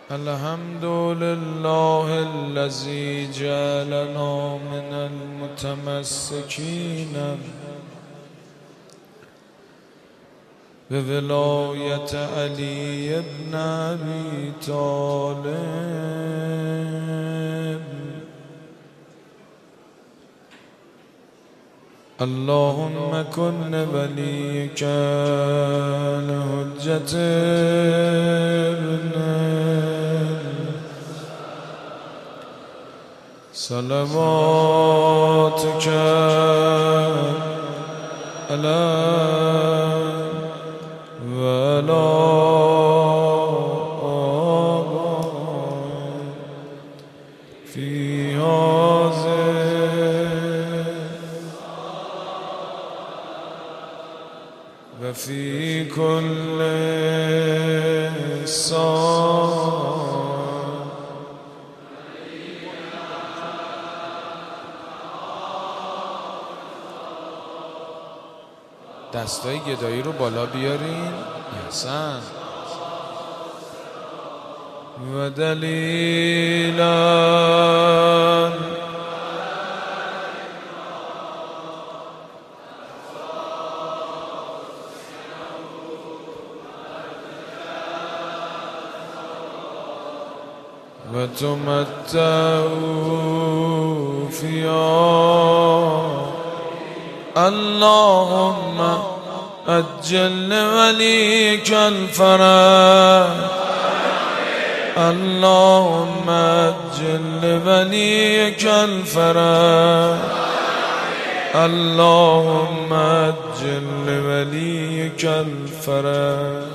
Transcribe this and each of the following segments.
الحمد لله الذي جعلنا من المتمسكين بولاية علي بن أبي طالب. اللهم كن وليك الحجة صلواتك على ولا في هذا وفي كل ساعة. دستای گدایی رو بالا بیارین. احسن. و دلیلا و تمتعوا فيها. اللهم أجل وليك الفرج. اللهم أجل وليك الفرج. اللهم أجل وليك الفرج.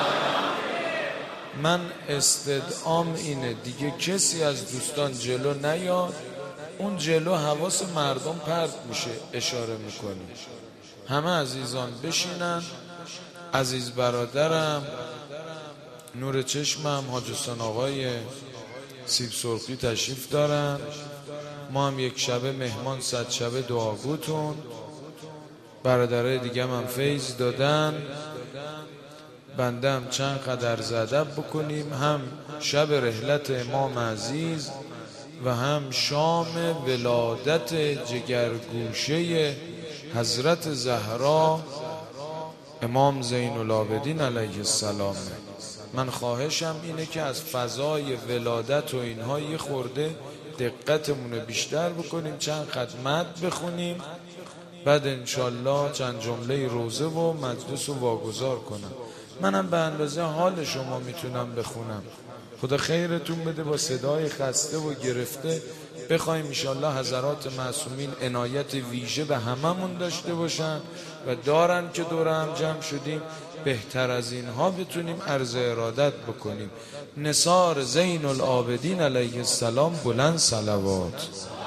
من استدعام اینه دیگه کسی از دوستان جلو نیاد. اون جلو حواس مردم پرت میشه. اشاره میکنی همه عزیزان بشینن. عزیز برادرم نور چشمم حاج حسین آقای سیب سرخی تشریف دارن. ما هم یک شبه مهمان 100 شبه دعاگوتون. برادرای دیگه هم فیض دادن. بنده هم چند قدر ادب بکنیم. هم شب رحلت امام عزیز و هم شام ولادت جگرگوشه حضرت زهرا امام زین العابدین علیه السلام. من خواهشم اینه که از فضای ولادت و اینها یه خورده دقتمون رو بیشتر بکنیم. چند خدمت بخونیم بعد انشالله چند جمله روزه و مجلس رو واگذار کنم. منم به اندازه حال شما میتونم بخونم. خدا خیرتون بده. با صدای خسته و گرفته بخوایم انشالله حضرات معصومین عنایت ویژه به هممون داشته باشن و دارن که دور هم جمع شدیم بهتر از اینها بتونیم عرض ارادت بکنیم. نثار زین العابدین علیه السلام بلند صلوات.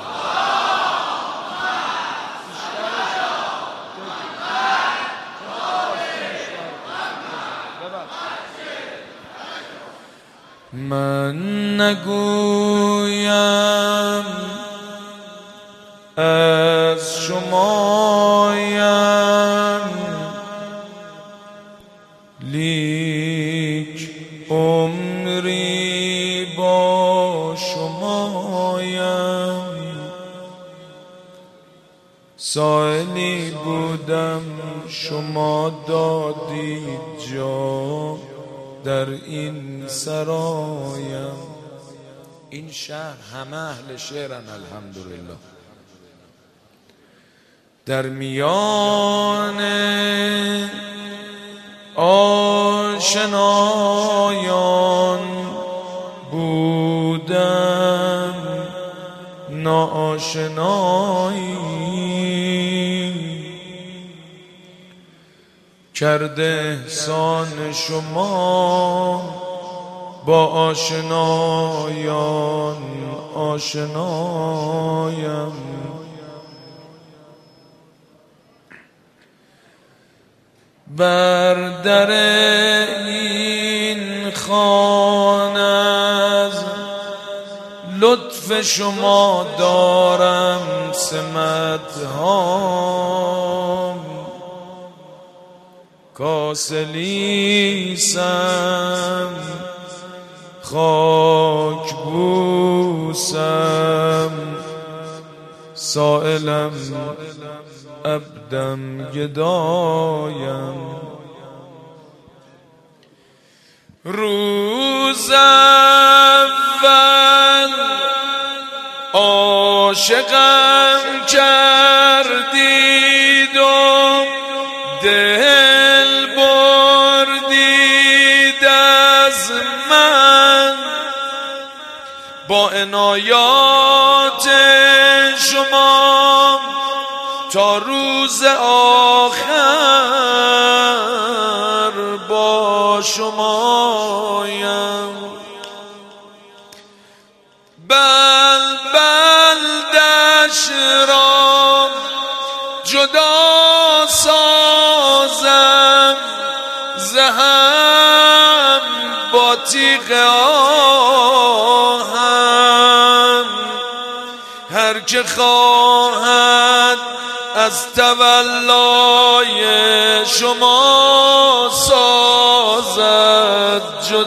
من نگویم از شمایم لیک عمری با شمایم. سائلی بودم شما دادید جا در این سرایم. این شهر همه اهل شعرن الحمدلله. در میان آشنایان بودم ناآشنایی. کرده احسان شما با آشنایان آشنایم. بر در این خانه از لطف شما دارم سمت‌ها. کاسلیسم خاک بوسم سائلم عبدم گدایم روز اول عاشقم کردید و دل بردید از من با عنایات شما تا روز آخر با شمایم بلدش را جدا سازم زهم با تیغ آهم هر که خواهد از تولای شما سازد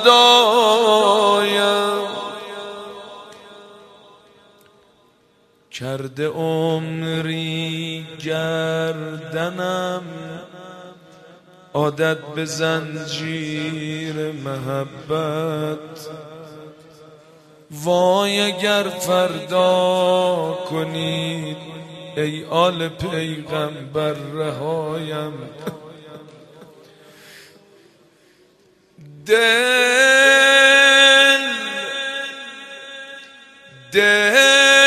جدایم کرده عمری گردنم عادت به زنجیر محبت وای اگر فردا کنید ای آل پیغمبر رهایم دل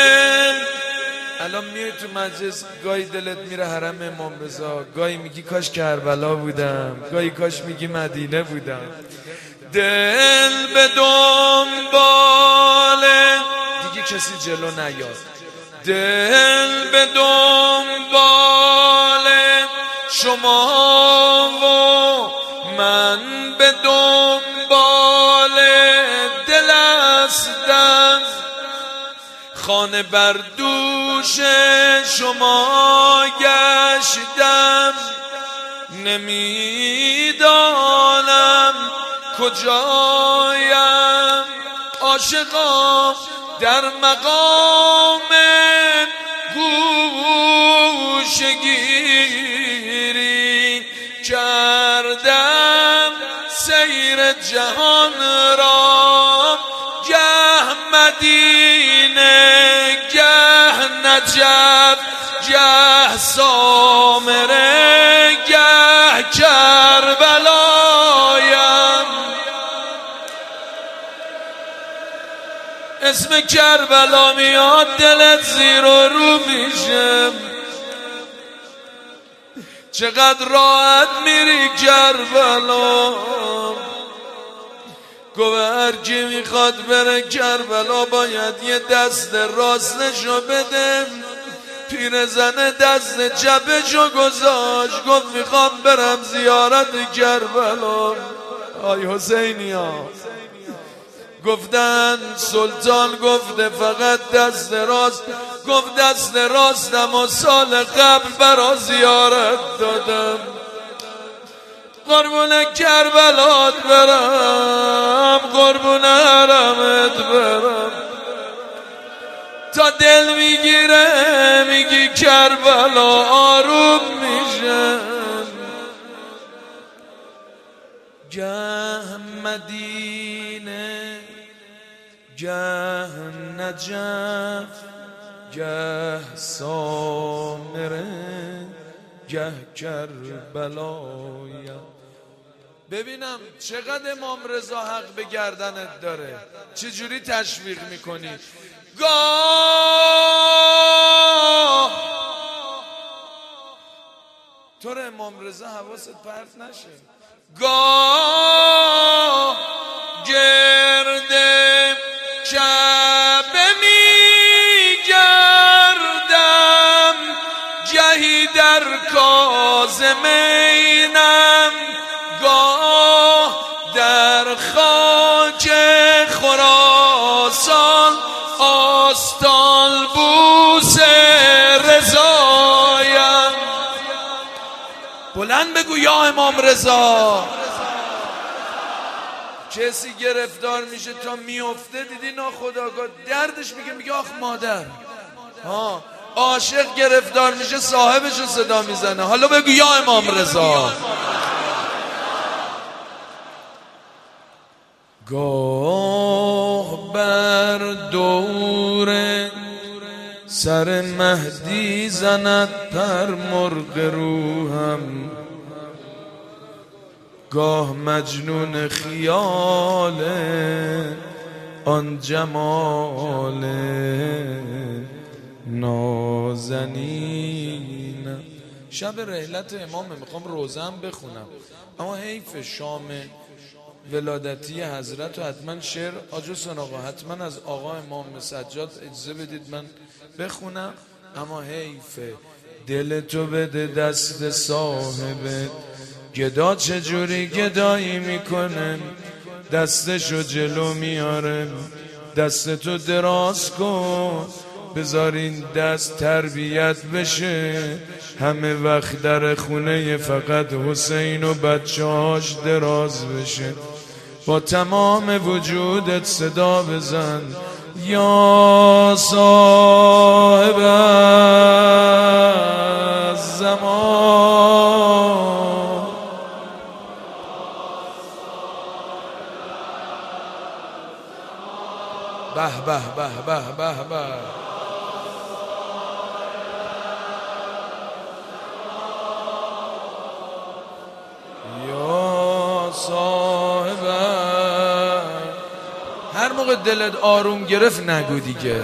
الان میای تو مجلس گاهی دلت میره حرم امام رضا گاهی میگی کاش کربلا بودم گاهی کاش میگی مدینه بودم دل به دنبال دیگه کسی جلو نیاد دل به دنبال شما و من به دنبال دل هستم خانه بر دوش شما گشتم نمیدانم کجایم عاشقا در مقام گوشگیری کردم سیر جهان را گه مدینه گه نجف گه سامره گه کربلایم اسم کربلا میاد دلت زیر و رو میشه چقدر راحت میری کربلا گوه هر کی میخواد بره کربلا باید یه دست راستشو بده پیرزن دست چپشو گذاشت گفت میخوام برم زیارت کربلا آی حسینی ها گفتن سلطان گفته فقط دست راست گفت دست راستم و سال قبل برا زیارت دادم قربون کربلات برم قربون حرمت برم تا دل میگیره میگی کربلا آروم میشه گه مدینه گه نجف گه سامره گه کربلایم ببینم چقدر امام رضا حق به گردنت داره چجوری تشویق میکنی گاه تو رو امام رضا حواست پرت نشه گاه گرده کعبه میگردم گهی در کاظمینم گاه در خاک خراسان آستان بوس رضایم بلند بگو یا امام رضا کسی گرفتار میشه تا میفته دیدی ناخودآگاه دردش میگه آخ مادر. عاشق گرفتار میشه صاحبشو صدا میزنه. حالا بگو یا امام رضا. گاه بر دور سر مهدی زند پر مرغ روحم، گاه مجنون خیال آن جمال نازنینم. شب رحلت امامه، میخوام روزم بخونم اما حیف شام ولادتی حضرت و حتما شعر آج حسین آقا حتما از آقا امام سجاد اجازه بدید من بخونم، اما حیفه. دل تو بده دست صاحبت، گدا چجوری گدایی میکنه، دستشو جلو میاره، دست تو دراز کن، بذار این دست تربیت بشه، همه وقت در خونه فقط حسین و بچه‌هاش دراز بشه. با تمام وجودت صدا بزن یا صاحب الزمان. به به به به به به. یا صاحب، هر موقع دلت آروم گرفت نگو دیگه.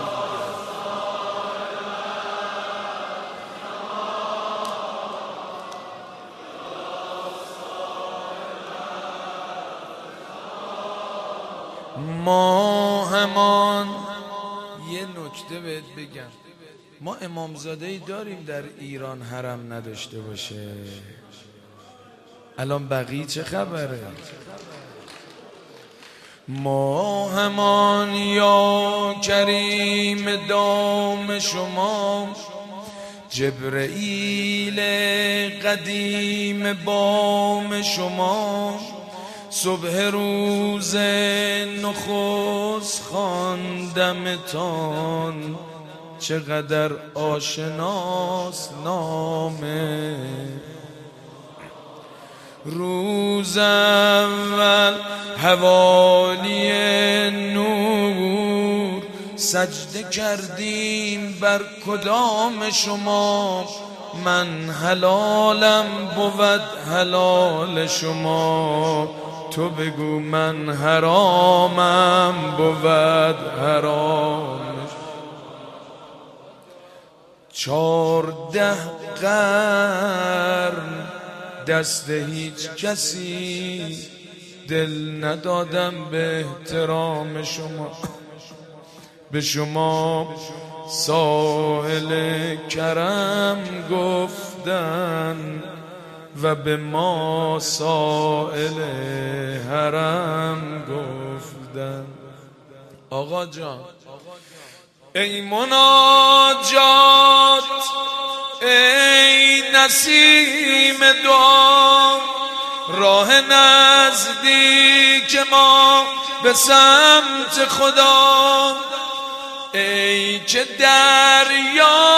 ما همان یه نکته بهت بگم، ما امامزاده‌ای داریم در ایران حرم نداشته باشه؟ الان بقیه چه خبره؟ ما همان یا کریم دام شما، جبرئیل قدیم بام شما، صبح روز نخست خواندمتان، چقدر آشناس نامه. روز اول حوالی نور، سجده کردیم بر کدام شما، من حلالم بود حلال شما، تو بگو من حرامم بود حرام. 14 قرن دست هیچ کسی دل ندادم به احترام شما، به شما ساحل کرم گفتن و به ما سائل حرم گفتن. آقا جان ای مناجات، ای نسیم دعا، راه نزدیک ما به سمت خدا، ای که دریا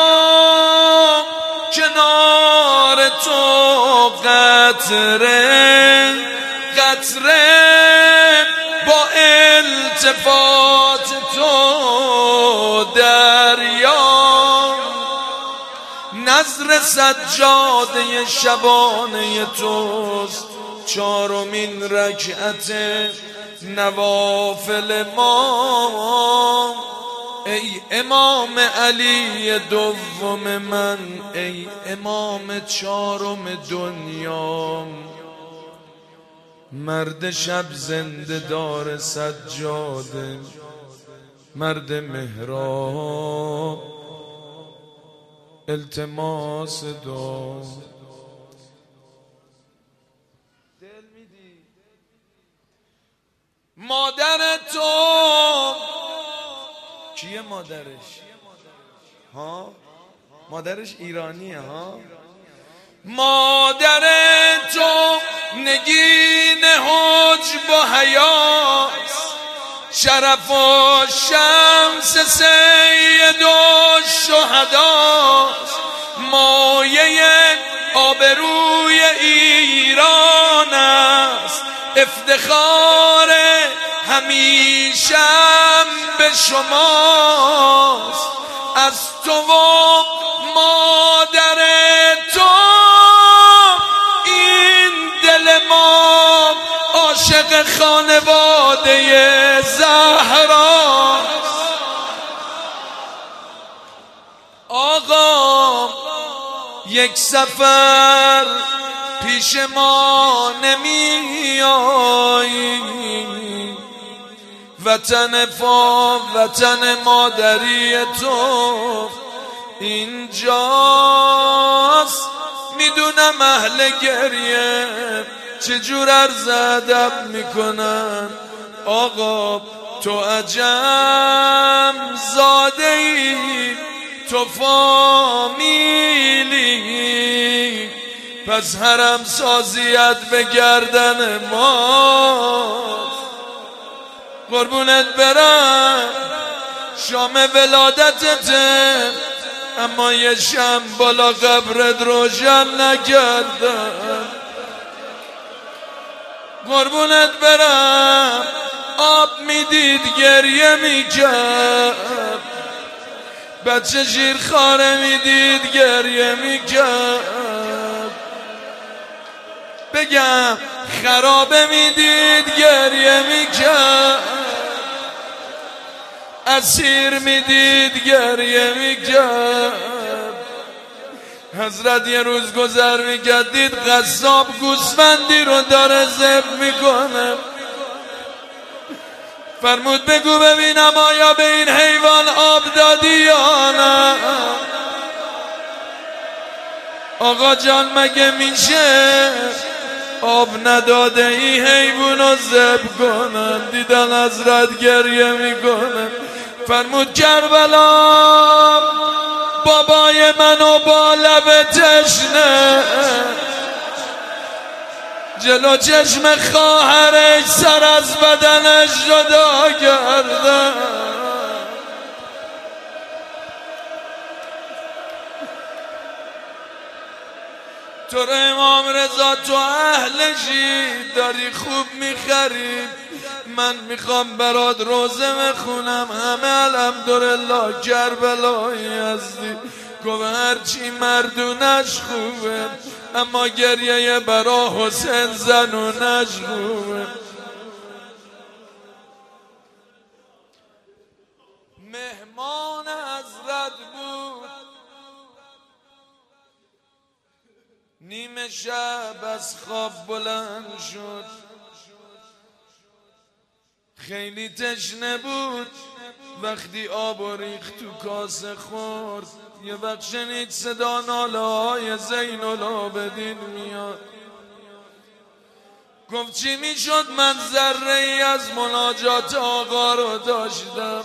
کنار تو قطره قطره، با التفات تو دریا، نظر سجاده شبانه توست، چارمین رکعت نوافل ما. ای امام علی دوم من، ای امام چارم دنیا، مرد شب زنده دار سجاده، مرد محراب التماس دعا. مادر تو کیه؟ مادرش ها؟ مادرش ایرانیه ها؟ مادر تو نگین حجب و حیاست، شرف و شمس سید و شهداست، مایه آبروی ایران است، افتخار همیشم به شماست. از تو و مادر تو این دل ما عاشق خانواده زهراست. آقا یک سفر پیش ما نمی آیی، وطن مادری تو اینجاست. میدونم اهل گریه چجور عرض ادب میکنن، آقا تو عجم زاده ای، تو فامیلی، پس حرم سازیت به گردن ما. قربونت برم شام ولادتته، اما یه شم بالا قبرت روشن نکردن. قربونت برم آب میدید گریه میکرد، بچه شیرخواره میدید گریه میکرد، بگم خرابه میدید گریه میکرد، اسیر میدید گریه میکرد. حضرت یه روز گذر میکرد دید قصاب گوسفندی رو داره ذبح میکنه، فرمود بگو ببینم آیا به این حیوان آب دادی یا نه. آقا جان مگه میشه آب نداده این حیوانو ذبح کنن؟ دیدن حضرت گریه میکنه، فرمود کربلا بابای منو با لب تشنه جلو چشم خواهرش سر از بدنش جدا کرده. تو رو امام رضا تو اهلشی داری خوب میخری، من میخوام برات روزه بخونم، همه الحمدلله کربلایی هستی. گفت هرچی مردونش خوبه اما گریه برا حسین زنونش خوبه. مهمان حضرت بود، نیمه شب از خواب بلند شد، خیلی تشنه بود، وقتی آب ریخت تو کاسه خورد یه وقت شنید صدا ناله های زین العابدین میاد. گفت چی میشد؟ من ذره ای از مناجات آقا رو داشتم.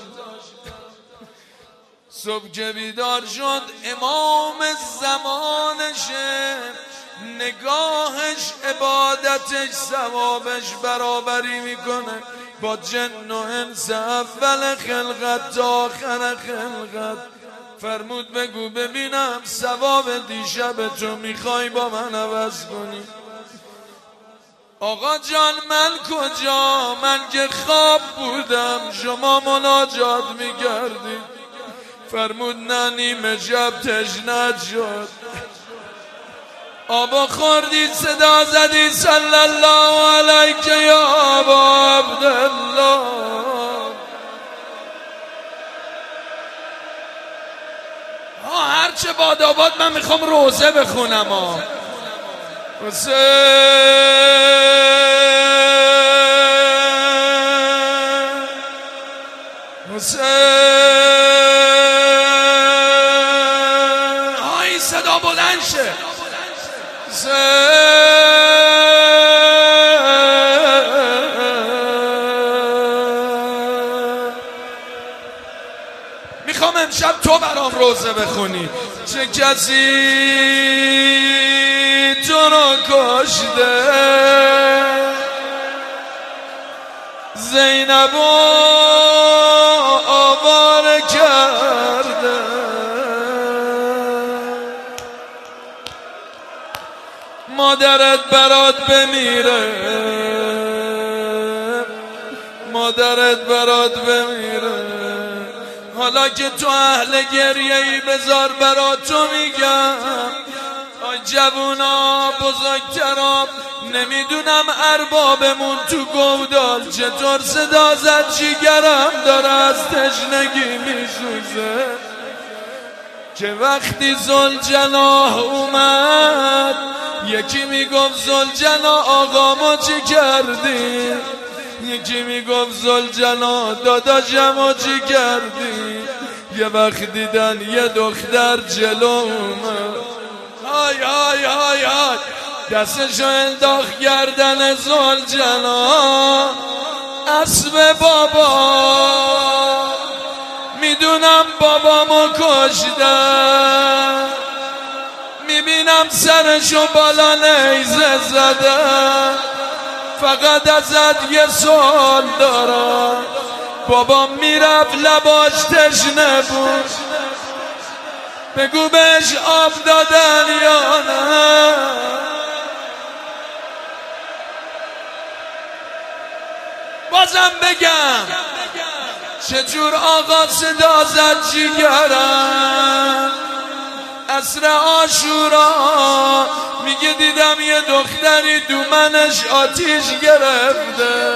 صبح که بیدار شد امام زمانشه، نگاهش عبادتش ثوابش برابری میکنه با جن و انس اول خلقت تا آخر خلقت. فرمود بگو ببینم ثواب دیشب تو میخوای با من عوض کنی؟ آقا جان من کجا؟ من که خواب بودم، شما مناجات میکردید. فرمود نه نیمه شب تشنت شد، آبا خوردی صدا زدی صلی الله علیک یا ابا عبدالله. هرچه باداباد من میخوام روزه بخونم. حسین های صدا بلند شه. میخوام امشب تو برام روزه بخونی. چه کسی تو رو کشته، زینب آواره کرده. مادرت برات بمیره، مادرت برات بمیره. حالا که تو اهل گریه‌ای بذار برات تو میگم. آی جوونا بزرگترام، نمیدونم اربابمون تو گودال چطور صدا زد، جیگرم داره از تشنگی میسوزه. که وقتی ذوالجلال اومد یکی میگفت ذوالجلال آقامو چی کردی، یکی میگفت ذوالجلال داداشمو چی کردی. یه وقت دیدن یه دختر جلو اومد، های های های های، دستشو انداخت گردن ذوالجلال. اسب بابا، میدونم بابامو کشتن، میبینم سرشو بالا نیزه زدن، فقط ازت یه سوال دارم. بابام میرفت لباش تشنه بود، بگو بهش آب دادن یا نه. بازم بگم چجور آقا صدا زد جیگرم. عصر عاشورا میگه دیدم یه دختری دومنش آتیش گرفته،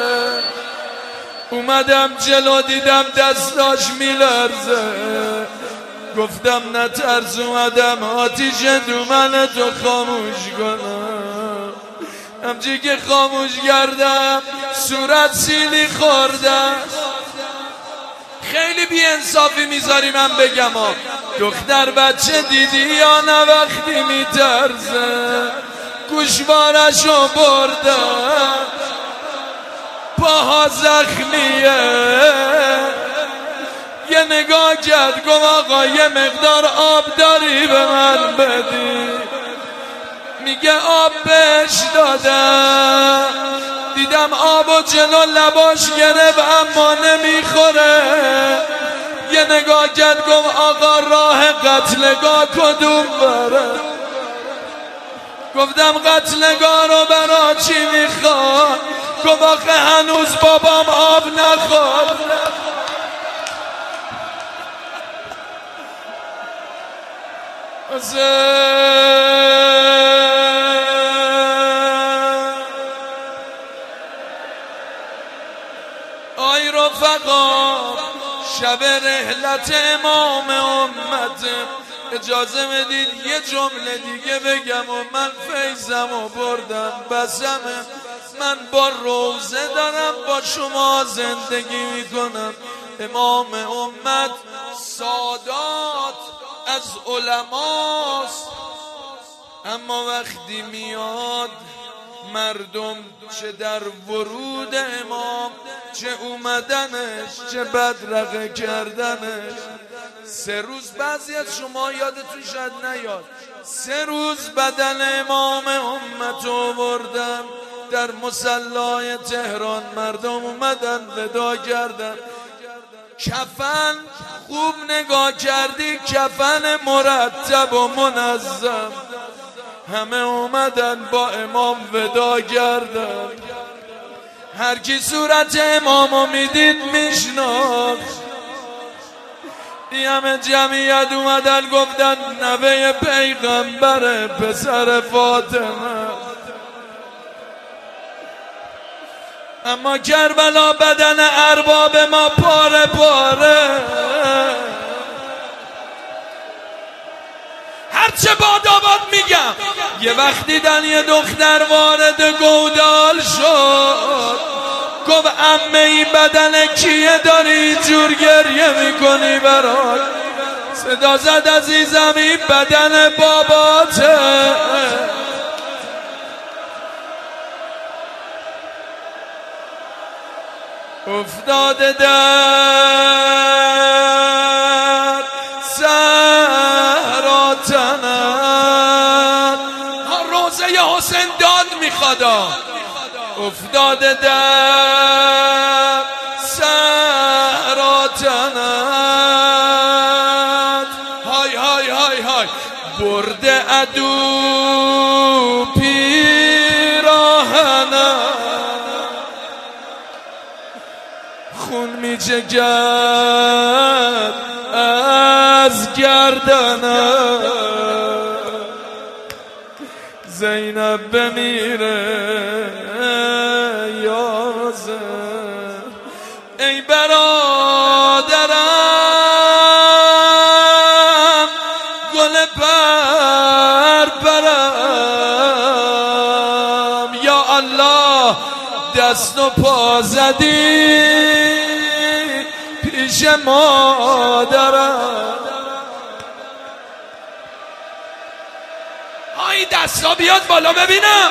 اومدم جلو دیدم دستاش میلرزه، گفتم نترس، اومدم آتیش دومن تو خاموش کنم. همچی که خاموش کردم صورت سیلی خورده. خیلی بی انصافی میذاری من بگم دختر بچه دیدی یا نه وقتی میترزه، گوشوارشو برده، پاها زخمیه. یه نگاه کرد گفت آقا یه مقدار آب داری به من بدی، میگه آب بهش دادم، دیدم آبو جلو لباش گرفت اما نمیخوره. یه نگاه کرد گفت آقا راه قتلگاه کدوم بره. گفتم قتلگاه رو برا چی میخواد؟ گفت آخه هنوز بابام آب نخورد. آی رفقا، شب رحلت امام امت، اجازه بدید یه جمله دیگه بگم و من فیضم و بردم بسمه. من با روزه دارم با شما زندگی میکنم. امام امت سادات از علماست، اما وقتی میاد مردم چه در ورود امام، چه اومدنش، چه بدرقه کردنش. 3 روز بعضی از شما یادتون شاید نیاد، 3 روز بدن امام امت آوردن در مصلای تهران، مردم اومدن ودا کردن. کفن خوب نگاه کردی، کفن مرتب و منظم، همه اومدن با امام ودا کردن. هر کی صورت امامو میدید میشناخت. این همه جمعیت اومدن گفتن نوه پیغمبر، پسر فاطمه. اما کربلا بدن ارباب ما پاره پاره. هرچه باداباد میگم، یه وقت دیدن یه دختر وارد گودال شد، گفت عمه این بدن کیه داری جور گریه میکنی برات؟ صدا زد عزیزم این بدن باباته. افتاده در صحرا تنت. روزه افتاده در صحرا تنت، های های های های برده عدو پیراهنت، خون می جگد از گردنت، زینب بمیره یازه ای برادرم گل پرپرم، یا الله دست و پا زدی پیش مادرم. این دستا بیاد بالا ببینم،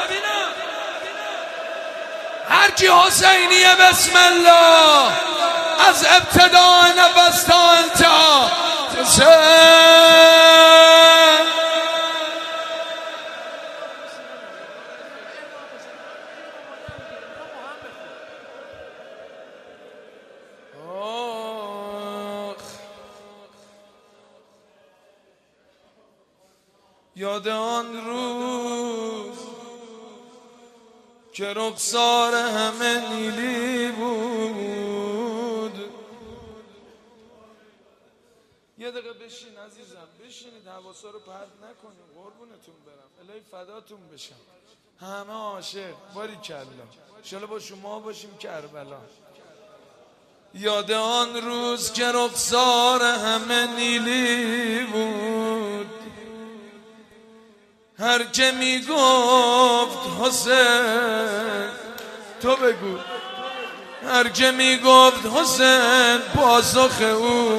هر کی حسینیه بسم الله، از ابتدا نفس تا انتها. یاد آن روز که رخسار همه نیلی بود. یه دقیقه بشین عزیزم، بشینید حواسا رو پرت نکنید، قربونتون برم، الهی فداتون بشم. همه عاشق، باریکلا، انشالله با شما باشیم کربلا. یاد آن روز که رخسار همه نیلی بود، هر که می گفت حسین، تو بگو، هر که می گفت حسین پاسخ او.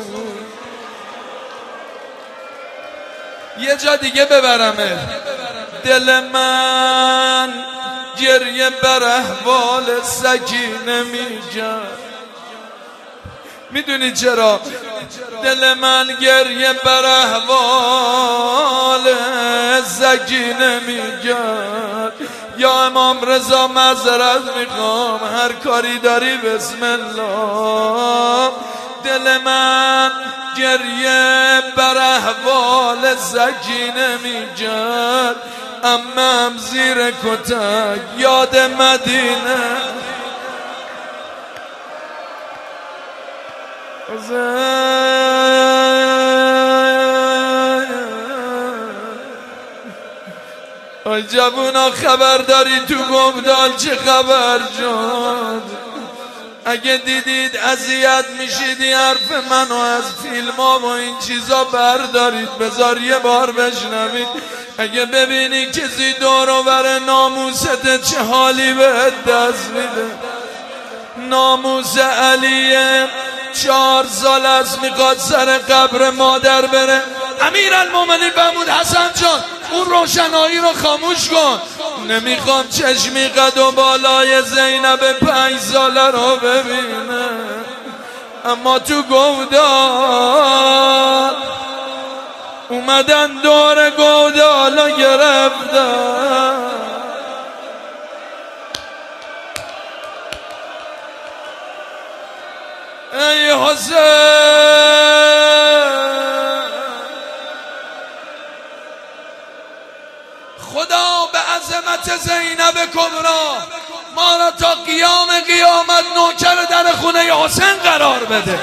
یه جا دیگه ببرمه، دل من گریه بر احوال سکینه می کرد. میدونی چرا؟ دل من گریه بر احوال سکینه میگرد. یا امام رضا معذرت میخوام، هر کاری داری بسم الله. دل من گریه بر احوال سکینه میگرد، امم زیر کتک یاد مدینه. آی جوونا خبر داری تو گمدال چه خبر شد؟ اگه دیدید اذیت میشیدی حرف منو از فیلم ها و این چیزا بردارید، بذار یه بار بشنوید. اگه ببینی کسی دور و بر ناموست چه حالی بهت دست میده. ناموس علیه 4 سال از میخواد سر قبر مادر بره. امیرالمومنین محمود حسن جان اون روشنایی رو خاموش کن، نمیخوام چشمی قد و بالای زینب 5 ساله رو ببینه. اما تو گودال اومدن دور گودال رو گرفتن. ای حسین خدا به عظمت زینب کبرا ما را تا قیام قیامت نوکر در خونه حسین قرار بده.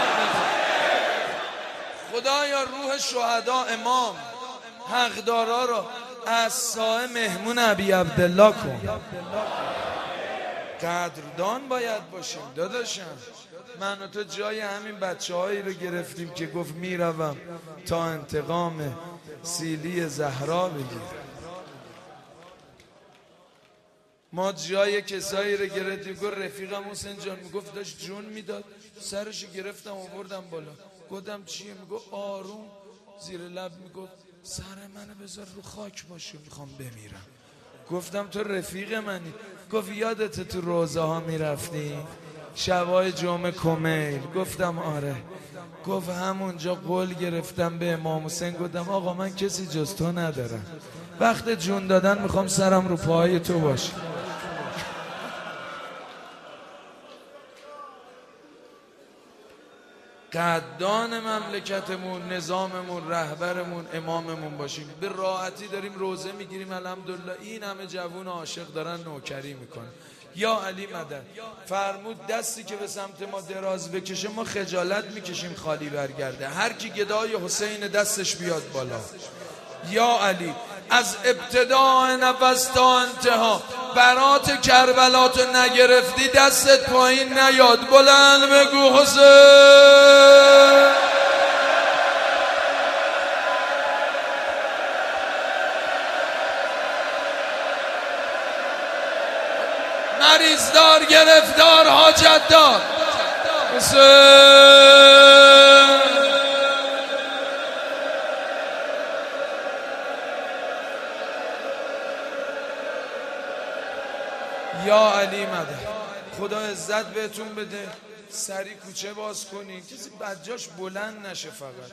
خدایا روح شهدا امام حقدارا رو از سایه مهمون ابی عبدالله کن. قدردان باید باشیم داداشم. من و تو جای همین بچه‌هایی رو گرفتیم که گفت میروم تا انتقام سیلی زهرا بگیر. ما جای کسایی رو گرفتیم، گفت رفیقم حسین جان میگفت داشت جون میداد، سرش گرفتم آوردم بالا، گفتم چیه؟ میگفت آروم زیر لب میگفت سر منو بذار رو خاک باشه میخوام بمیرم. گفتم تو رفیق منی؟ گفت یادت تو روزه ها میرفتی شبای جمعه کمیل؟ گفتم آره. گفت همونجا قول گرفتم به امام حسین، گفتم آقا من کسی جز تو ندارم، وقت جون دادن میخوام سرم رو پاهای تو باشه. قدان مملکتمون، نظاممون، رهبرمون، اماممون باشیم. به راحتی داریم روزه میگیریم الحمدلله. این همه جوون عاشق دارن نوکری میکنن. یا علی مدد فرمود دستی که به سمت ما دراز بکشه ما خجالت میکشیم خالی برگرده. هر کی گدای حسین دستش بیاد بالا. یا علی از ابتداء نفس تا انتها برات کربلاتو نگرفتی دستت پایین نیاد. بلند بگو حسین. مریض دار، گرفتار، حاجت دار حسین. یا علی مدد خدا عزت بهتون بده. سری کوچه باز کنین کسی بجاش بلند نشه فقط.